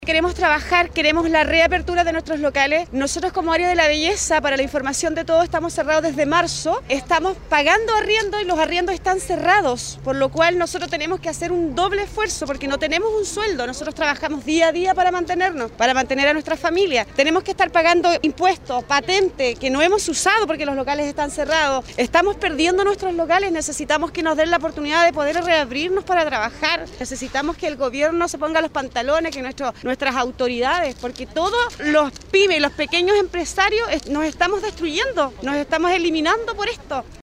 Queremos trabajar, queremos la reapertura de nuestros locales. Nosotros como área de la belleza, para la información de todos, estamos cerrados desde marzo. Estamos pagando arriendo y los arriendos están cerrados, por lo cual nosotros tenemos que hacer un doble esfuerzo porque no tenemos un sueldo. Nosotros trabajamos día a día para mantenernos, para mantener a nuestra familia. Tenemos que estar pagando impuestos, patente, que no hemos usado porque los locales están cerrados. Estamos perdiendo nuestros locales, necesitamos que nos den la oportunidad de poder reabrirnos para trabajar. Necesitamos que el gobierno se ponga los pantalones, que nuestras autoridades, porque todos los pymes, los pequeños empresarios nos estamos destruyendo, nos estamos eliminando por esto.